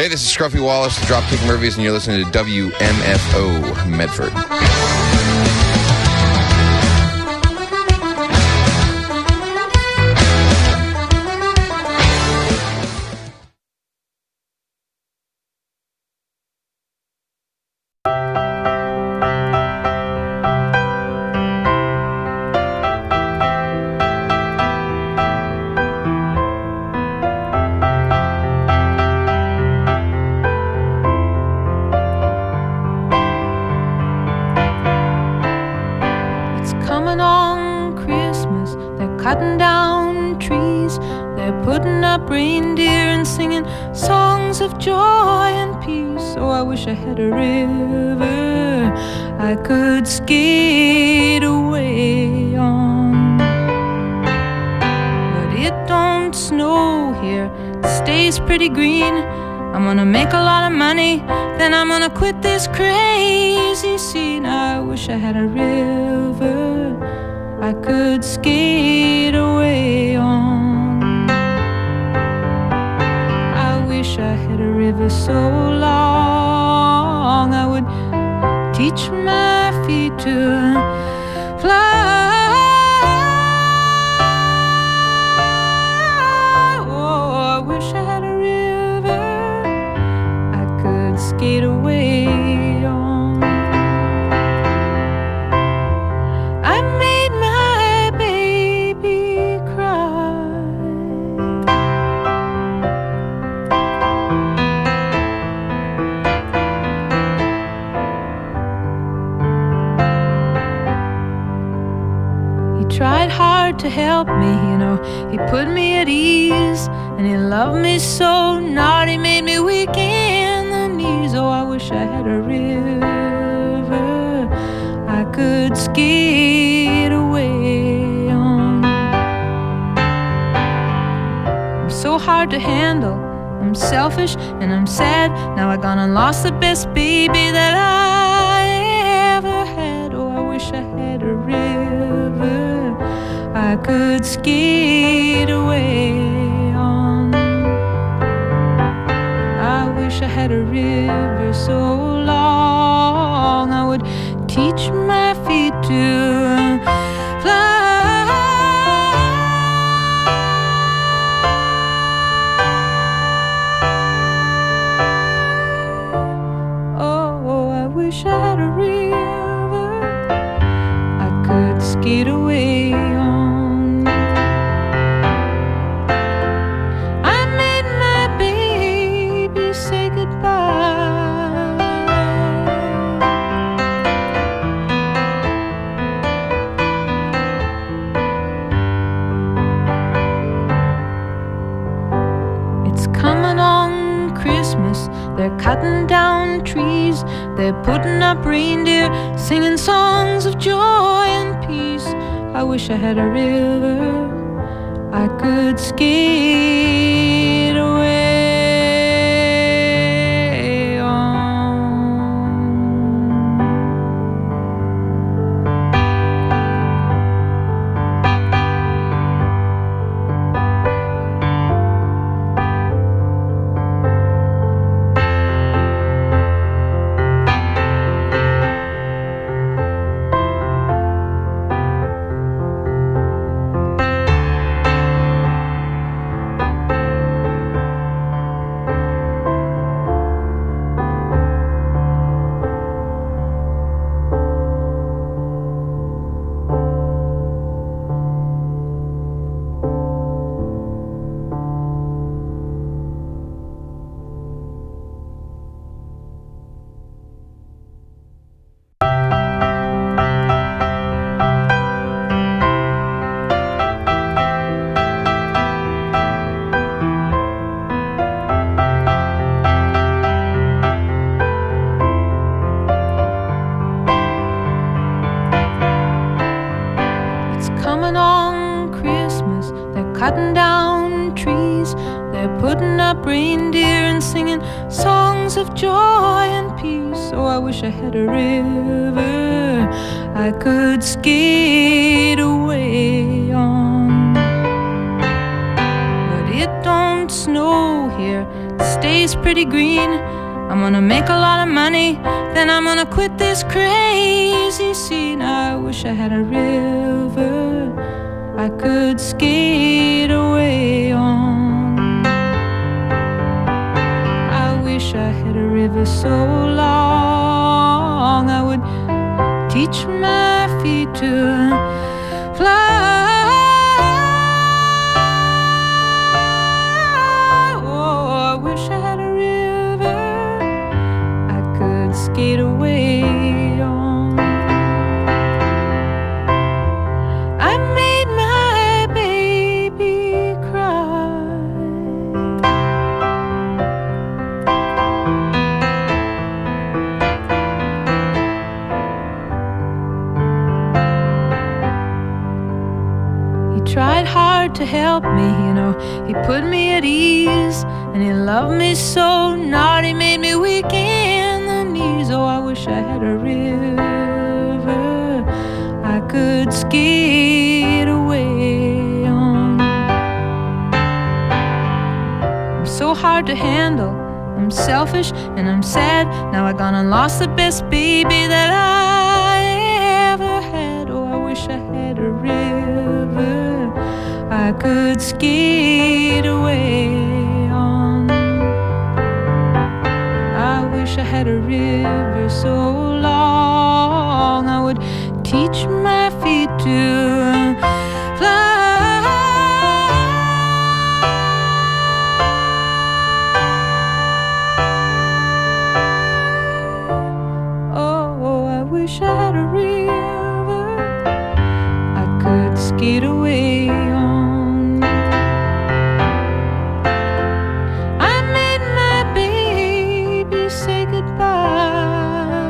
Hey, this is Scruffy Wallace, the Dropkick Murphys, and you're listening to WMFO Medford. Cutting down trees, they're putting up reindeer and singing songs of joy and peace. Oh, I wish I had a river I could skate away on. But it don't snow here, it stays pretty green. I'm gonna make a lot of money, then I'm gonna quit this crazy scene. I wish I had a river I could skate away on. I wish I had a river so long I would teach my feet to fly. Oh, I wish I had a river I could skate away on. Tried hard to help me, you know, he put me at ease, and he loved me so not, he made me weak in the knees. Oh, I wish I had a river I could skate away on. I'm so hard to handle, I'm selfish and I'm sad. Now I gone and lost the best baby that I ever had. Oh, I wish I had a river I could skate away on. I wish I had a river so long I would teach my feet to fly. Oh, I wish I had a river I could skate away on. They're cutting down trees, they're putting up reindeer, singing songs of joy and peace. I wish I had a river I could skate away on. Cutting down trees, they're putting up reindeer and singing songs of joy and peace. Oh, I wish I had a river I could skate away on. But it don't snow here, it stays pretty green. I'm gonna make a lot of money, then I'm gonna quit this crazy scene. I wish I had a river I could skate away on. I wish I had a river so long I would teach my feet to fly. Skate away on. I made my baby cry. He tried hard to help me, you know. He put me at ease, and he loved me so not. He made me weak in the knees. Oh, I wish I had a river I could skate away on. I'm so hard to handle, I'm selfish and I'm sad. Now I gone and lost the best baby that I ever had. Oh, I wish I had a river I could skate away on. I wish I had a river so long I would teach my feet to fly. Oh, I wish I had a river I could skate away on. I made my baby say goodbye.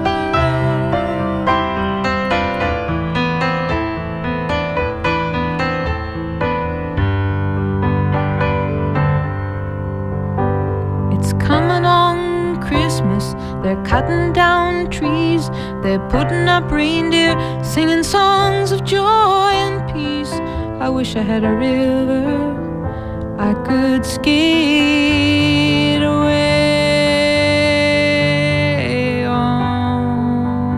It's coming on Christmas, they're cutting down trees, they're putting up reindeer, singing songs of joy and peace. I wish I had a river I could skate away on.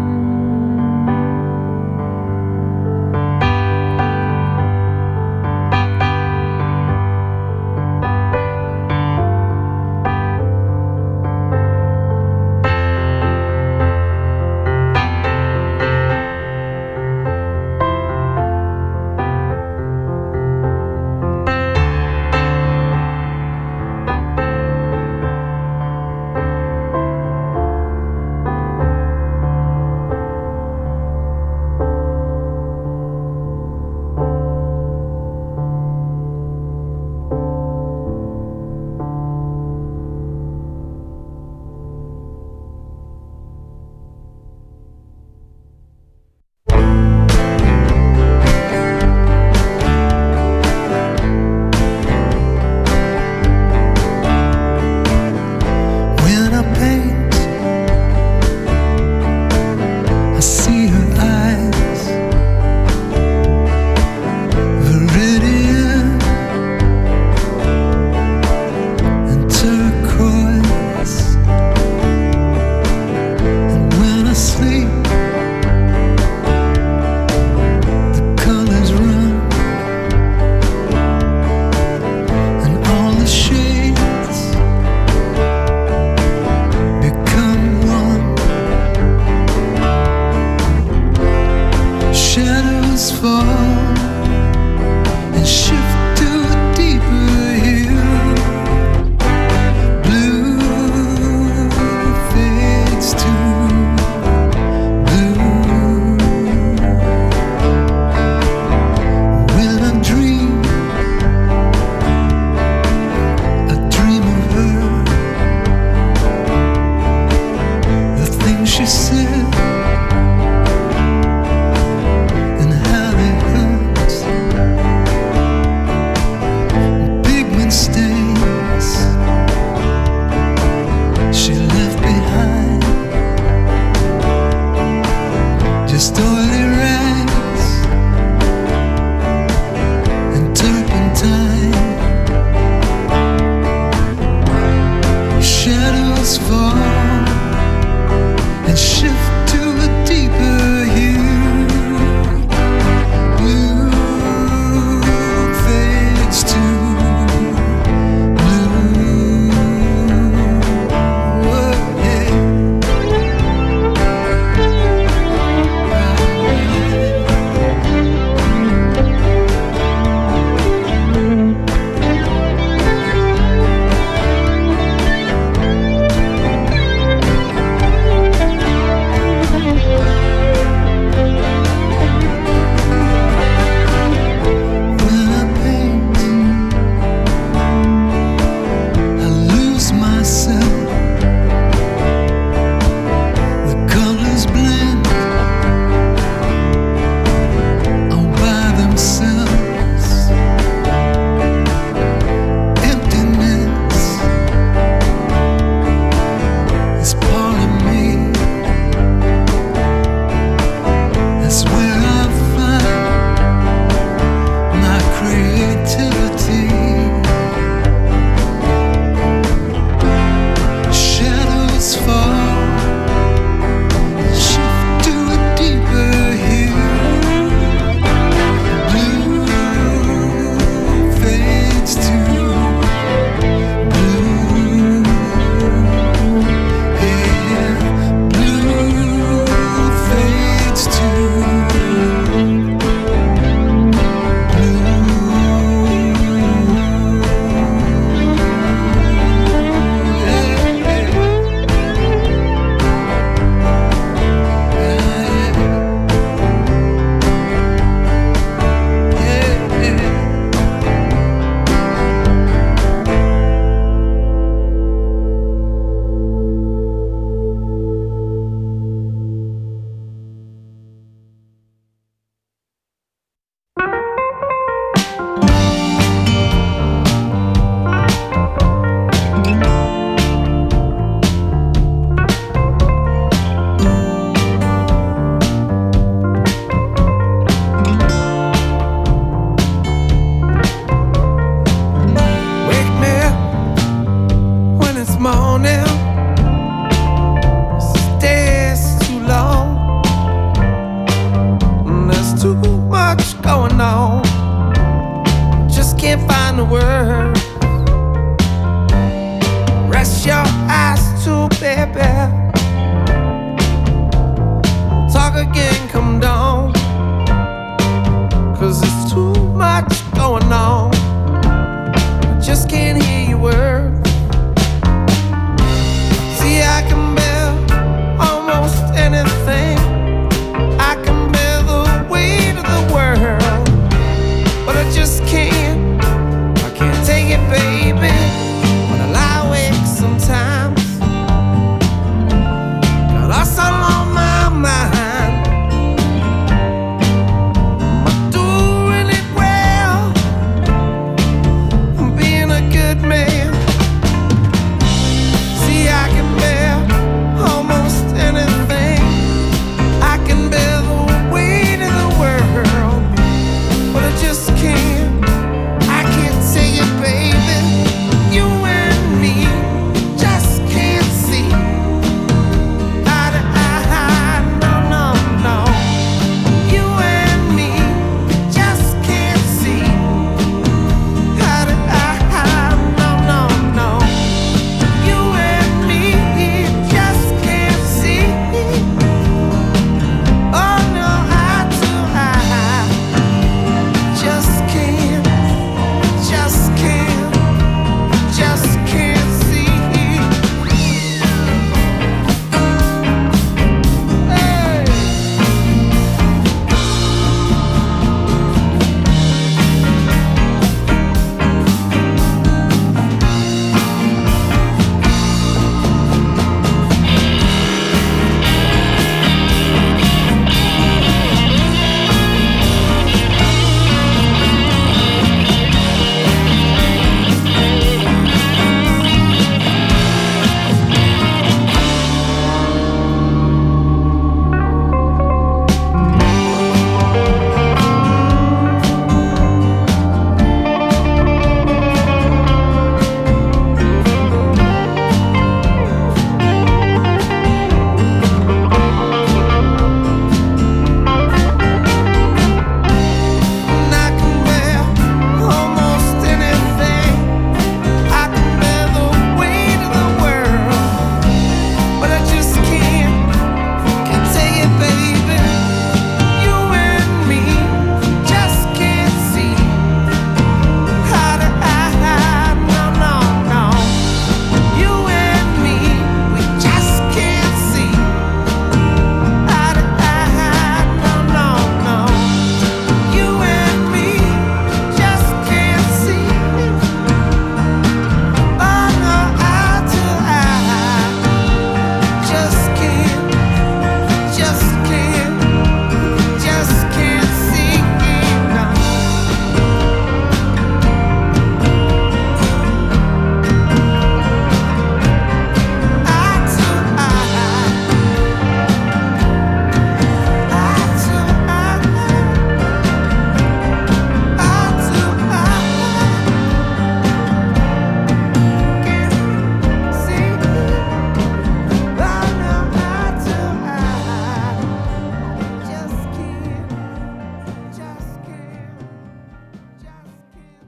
When I paint, I see her eyes, viridian and turquoise. And when I sleep, the colors run, and all the shades become one. Shadows fall and shift to a deeper hue. Blue fades to blue. When I dream of her, the things she said and how they hurt. can't find the word. Rest your eyes too, baby. Talk again, come down. 'Cause it's too much going on. I just can't hear your words. See, I can bear almost anything. I can bear the weight of the world, but I just can't. I can't take it, baby. When I lie awake sometimes, got us all on my mind. Am I doing it well? I'm being a good man. See, I can bear almost anything. I can bear the weight of the world, but I just can't. I can't say it, baby. You and me just can't see eye to eye. No, no, no. You and me just can't see eye to eye. No, no, no. You and me just can't see. Oh no, eye to eye. Just can't, just can't, just can't see. Hey. And I can bear almost anything. I can bear the weight of the world, but I just can't take it, baby. You and me just can't see eye to eye. No, no, no. You and me, we just can't see eye to eye. No, no, no. You and me just can't see. Oh no, eye to eye. Just can't, just can't, just can't see. No. Eye to eye. Eye to eye. Eye to eye. Can't see. Oh no, eye to eye. Just can't, just can't, just can't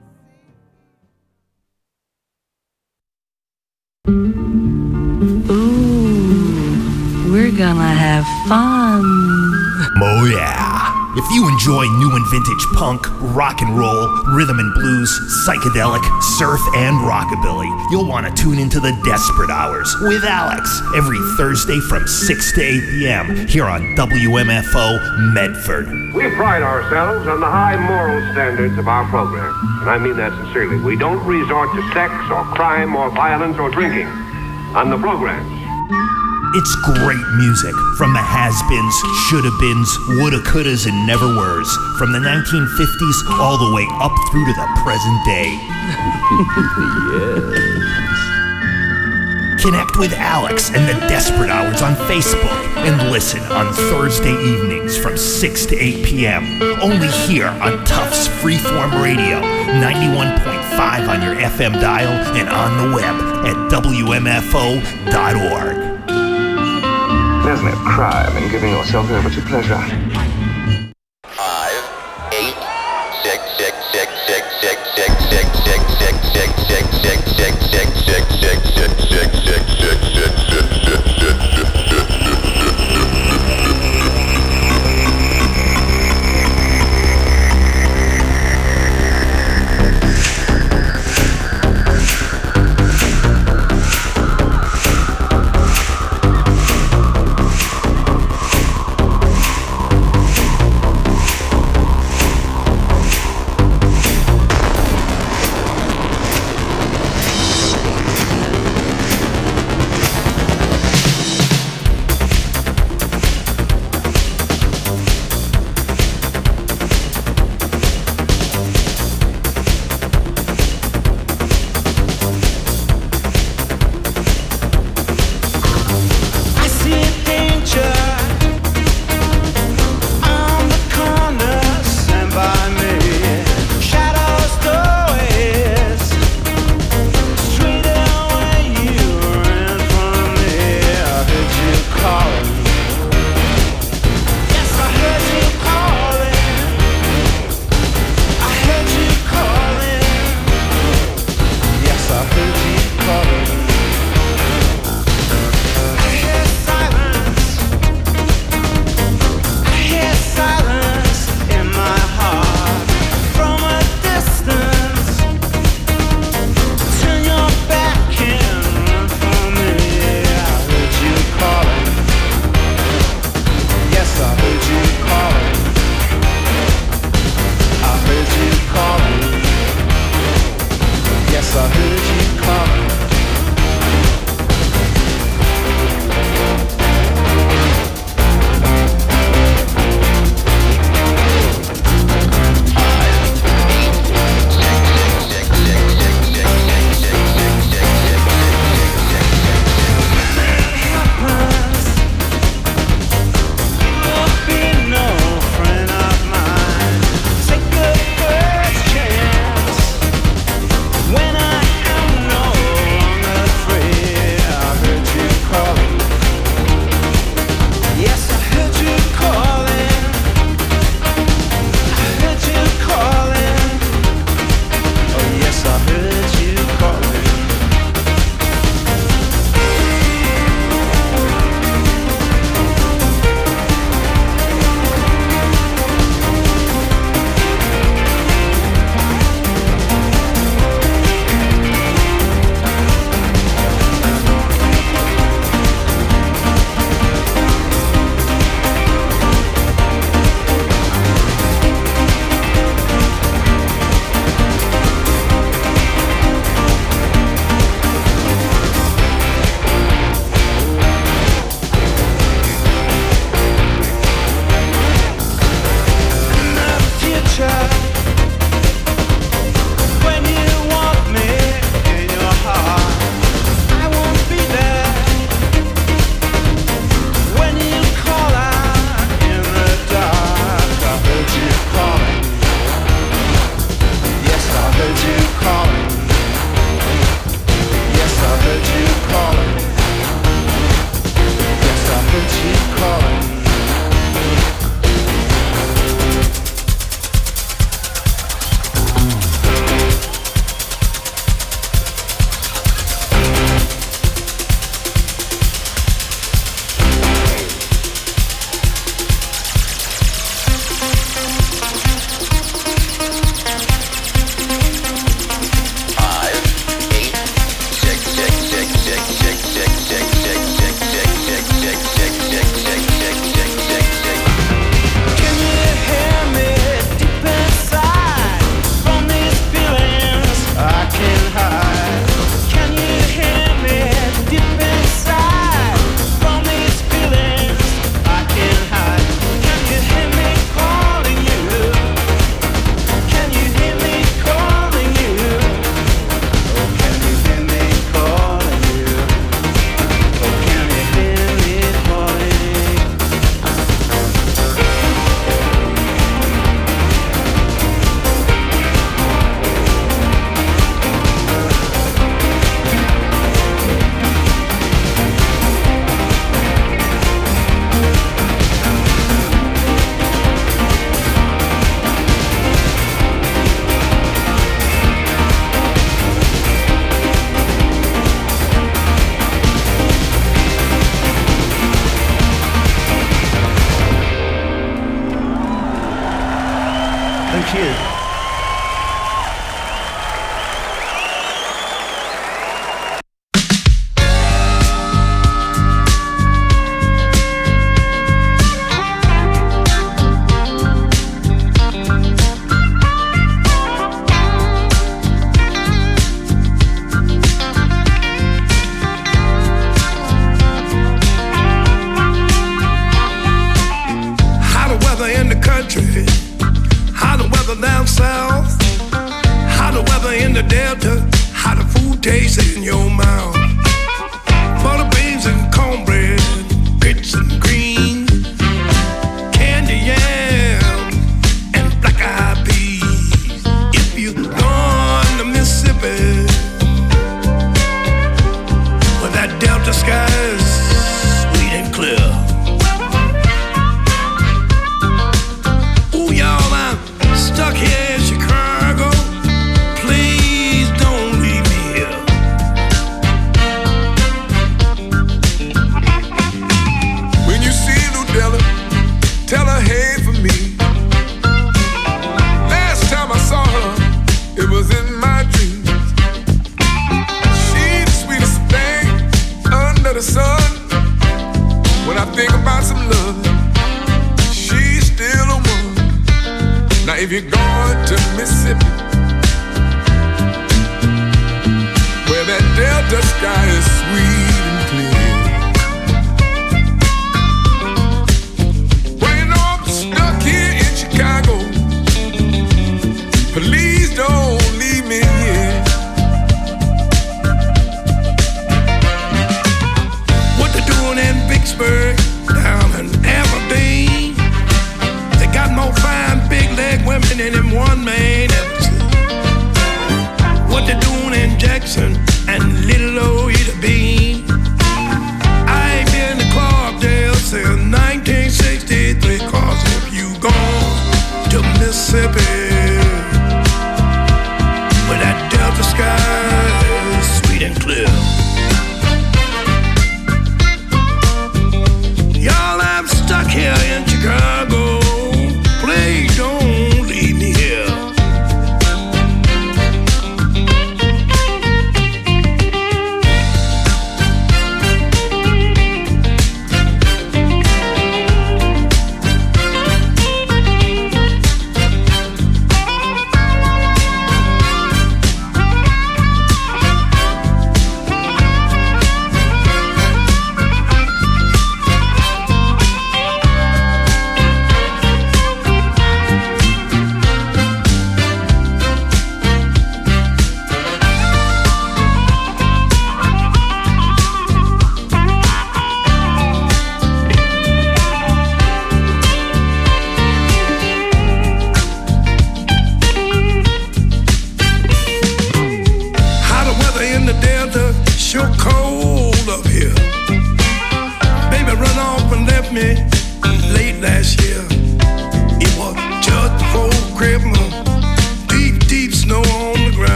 see. Ooh, we're gonna have fun. Oh yeah. If you enjoy new and vintage punk, rock and roll, rhythm and blues, psychedelic, surf, and rockabilly, you'll want to tune into the Desperate Hours with Alex every Thursday from 6 to 8 p.m. here on WMFO Medford. We pride ourselves on the high moral standards of our program, and I mean that sincerely. We don't resort to sex or crime or violence or drinking on the programs. It's great music from the has-beens, shoulda-beens, woulda, couldas, and never-weres, from the 1950s all the way up through to the present day. Connect with Alex and the Desperate Hours on Facebook and listen on Thursday evenings from 6 to 8 p.m. Only here on Tufts Freeform Radio, 91.5 on your FM dial and on the web at WMFO.org. There's no crime in giving yourself over to pleasure. 5, 8, 6, 6, 6, 6, 6, 6, 6. think she is.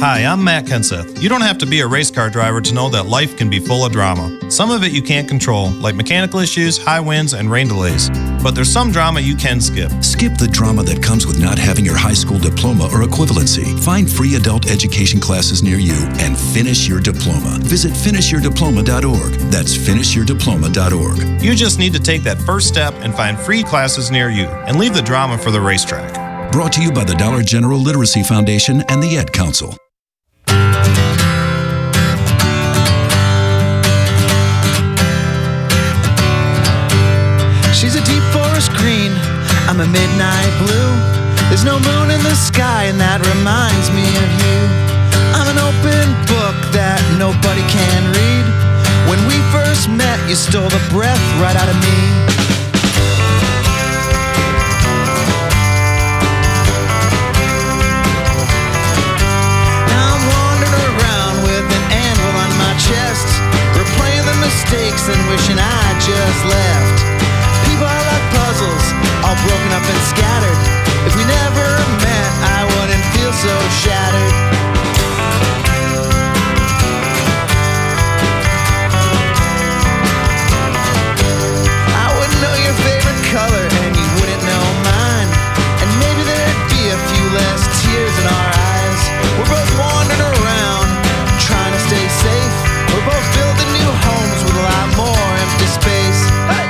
Hi, I'm Matt Kenseth. You don't have to be a race car driver to know that life can be full of drama. Some of it you can't control, like mechanical issues, high winds, and rain delays. But there's some drama you can skip. Skip the drama that comes with not having your high school diploma or equivalency. Find free adult education classes near you and finish your diploma. Visit finishyourdiploma.org. That's finishyourdiploma.org. You just need to take that first step and find free classes near you and leave the drama for the racetrack. Brought to you by the Dollar General Literacy Foundation and the Ed Council. She's a deep forest green, I'm a midnight blue. There's no moon in the sky and that reminds me of you. I'm an open book that nobody can read. When we first met, you stole the breath right out of me. Now I'm wandering around with an anvil on my chest, replaying the mistakes and wishing I just left. People are like puzzles, all broken up and scattered. If we never met, I wouldn't feel so shattered. I wouldn't know your favorite color and you wouldn't know mine. And maybe there'd be a few less tears in our eyes. We're both wandering around, trying to stay safe. We're both building new homes with a lot more empty space. Hey!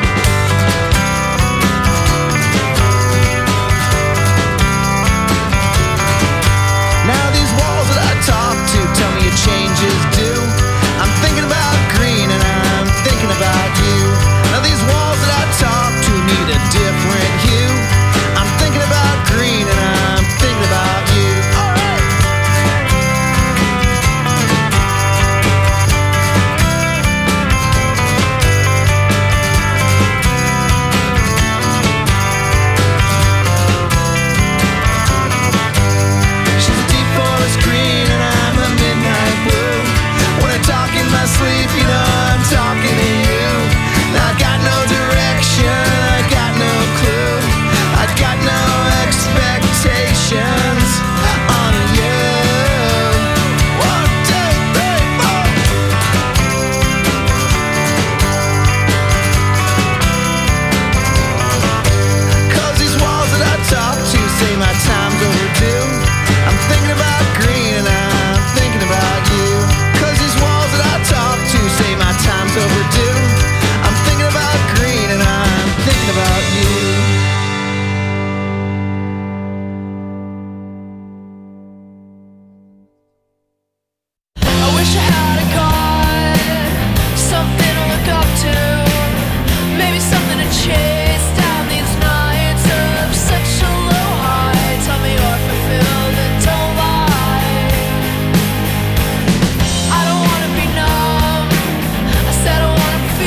Now these walls that I talk to tell me your changes do. I'm thinking about green and I'm thinking about you. Now these walls that I talk to need a different hue. I'm thinking about green and I'm thinking about you. Alright! She's a deep forest green and I'm a midnight blue. When I talk in my sleep, you know I'm talking to you. I got no direction, I got no clue, I got no expectations on you. 1, 2, 3, 4. Cause these walls that I talk to say my time's overdue. I'm thinking about green and I'm thinking about you. Cause these walls that I talk to say my time's overdue. I'm thinking about green and I'm thinking about you. I wish I had a God, something to look up to, maybe something to chase down these nights of such a low high. Tell me you're fulfilled and don't lie. I don't wanna be numb, I said I wanna feel.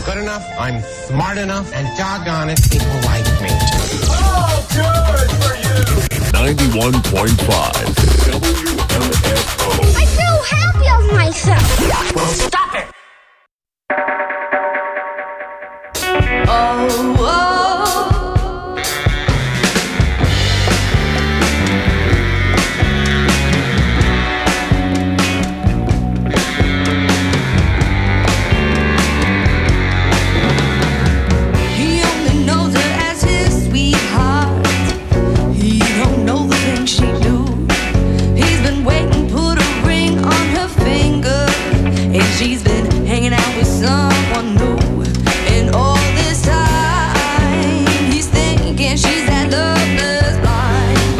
I'm good enough, I'm smart enough, and doggone it, people like me. Oh, good for you! 91.5 WMFO. I feel happy of myself. Well, stop it! Oh, oh. He only knows her as his sweetheart. He don't know the things she do. He's been waiting, put a ring on her finger, and she's been hanging out with someone new. And all this time, he's thinking she's that loveless blind.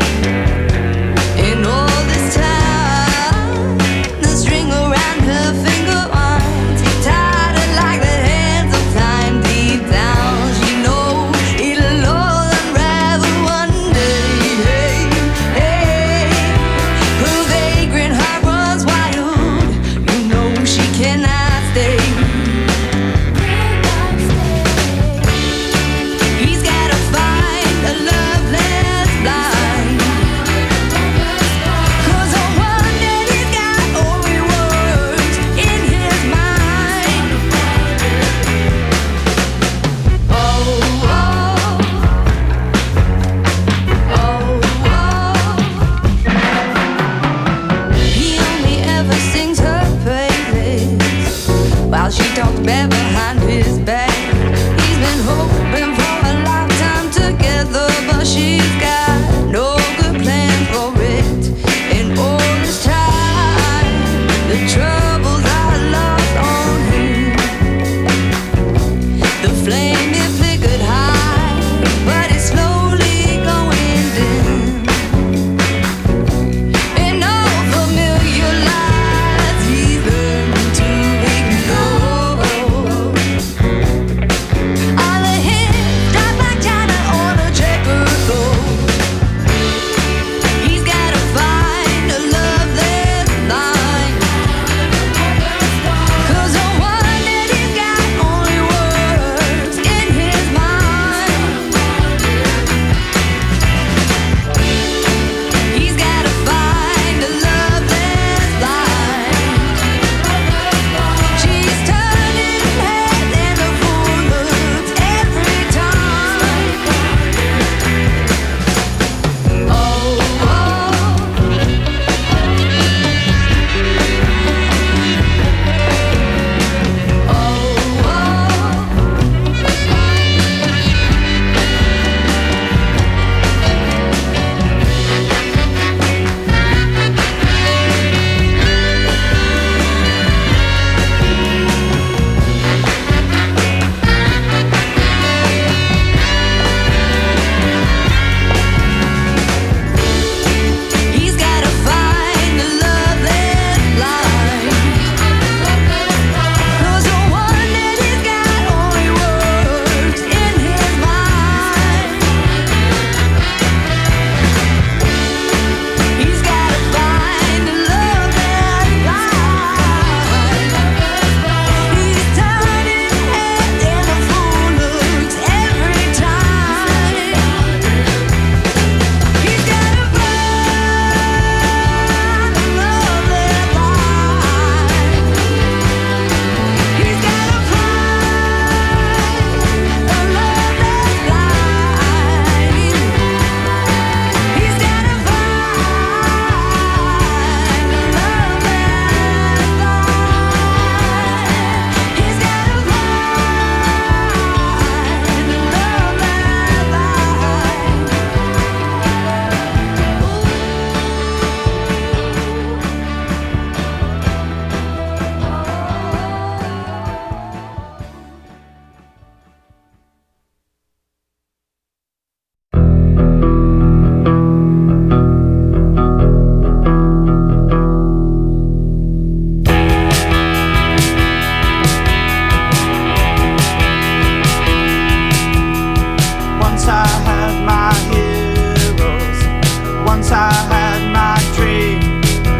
And all this time, the string around her finger winds tighter like the hands of time. Deep down, she knows it'll all unravel one day. Hey, hey, her vagrant heart runs wild. You know she cannot stay. He's gotta find a loveless blind. 'Cause on one day he's got only words in his mind. Oh, oh, oh, oh. He only ever sings her praises while she talks bad behind his back. He's been hoping for a lifetime together, but she's got no good plan for it. And all this time, the troubles are lost on him. The flame is flickered high, but it's slowly going dim. And all familiar lies he's learned to ignore. All the hints drop like China on a checkered floor. He's gotta find a loveless line. 'Cause on one day he's got only words in his mind. He's gotta find a loveless line. She's turning heads and a fool looks every time. Oh, oh. He's gotta find a loveless line. 'Cause on one day he's got only words in his mind. He's gotta find a loveless line. He's turning heads and a fool looks every time. He's gotta find a loveless line. He's gotta find a loveless line. He's gotta find a loveless line. He's gotta Once I had my heroes, once I had my dream,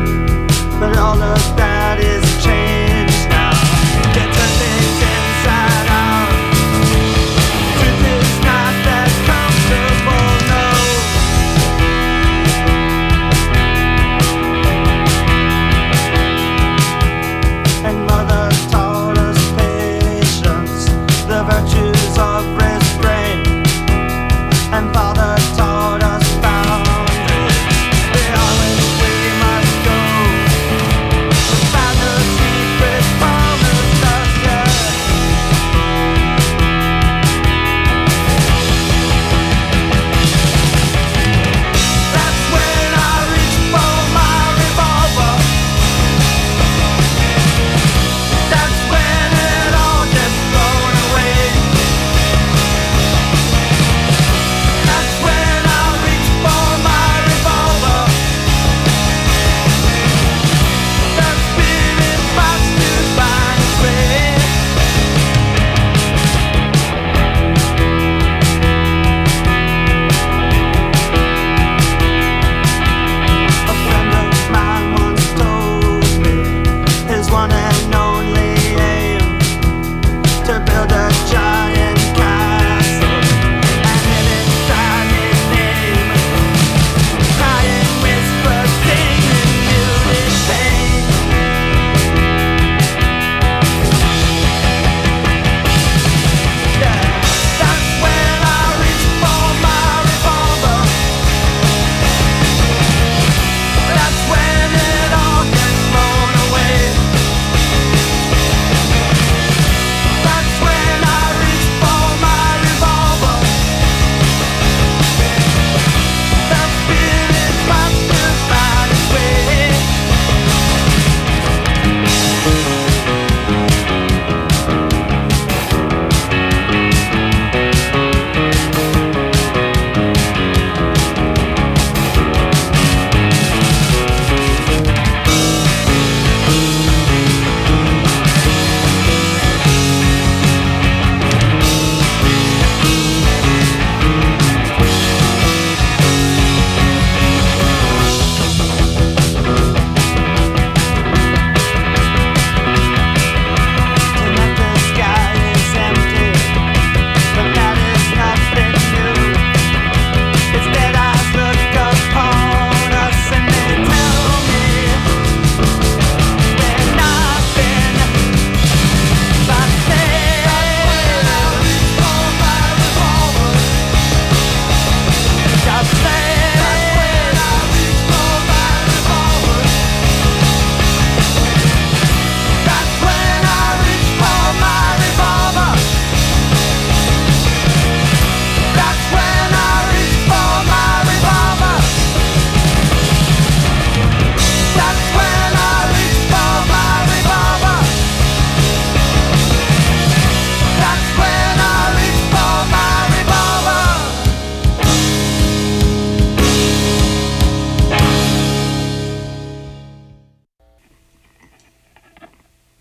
but all of that is changed now. Get the things inside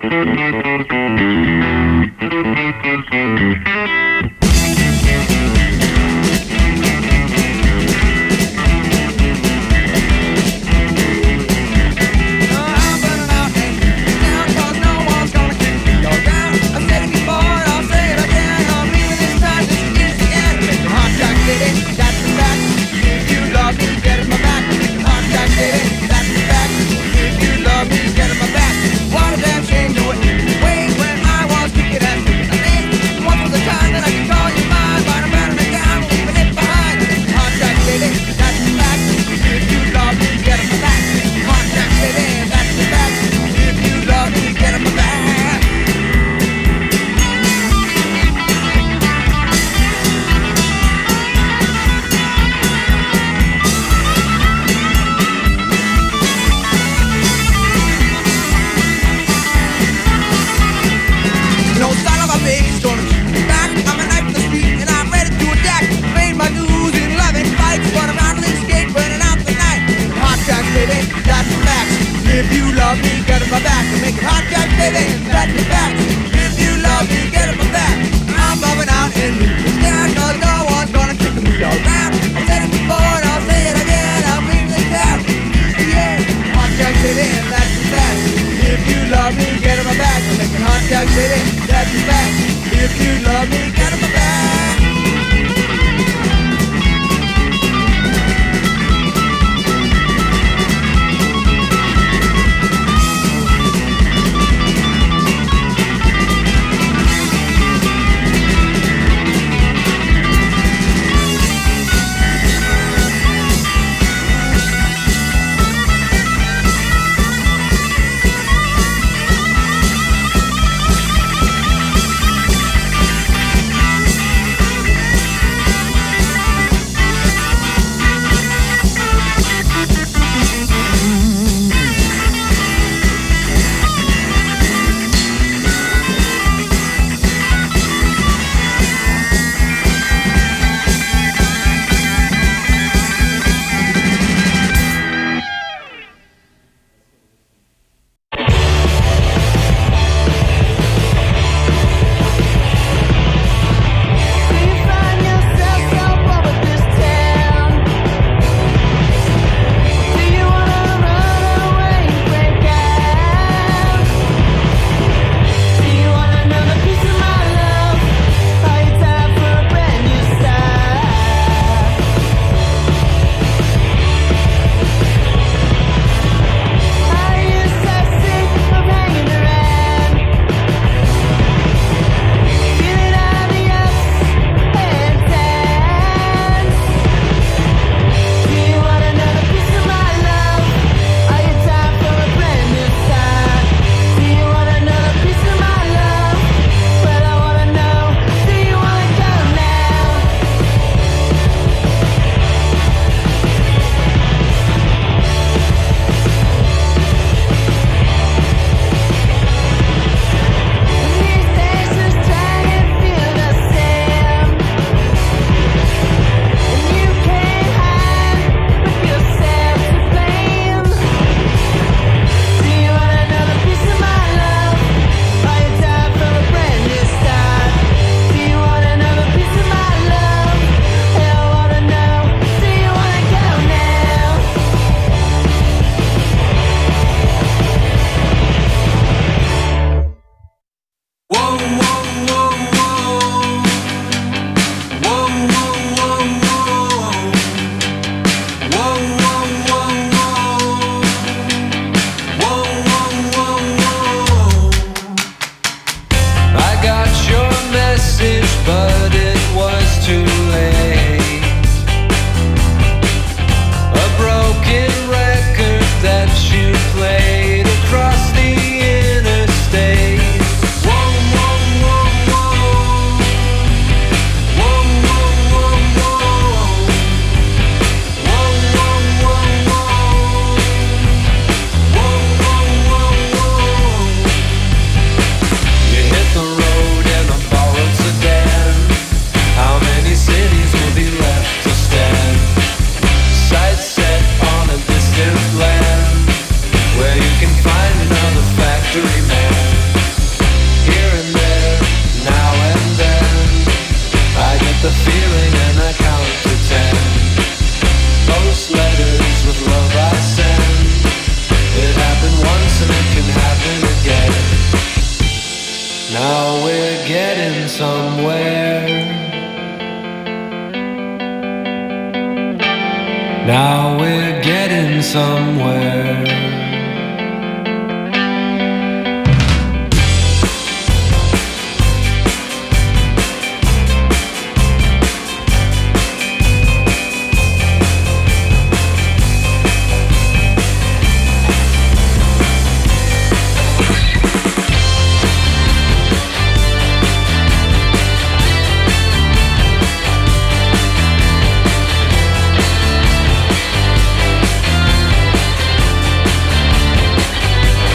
cities will getting somewhere. Now we're getting somewhere.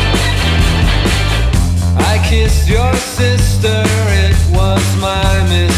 Kissed your sister, it was my mistake.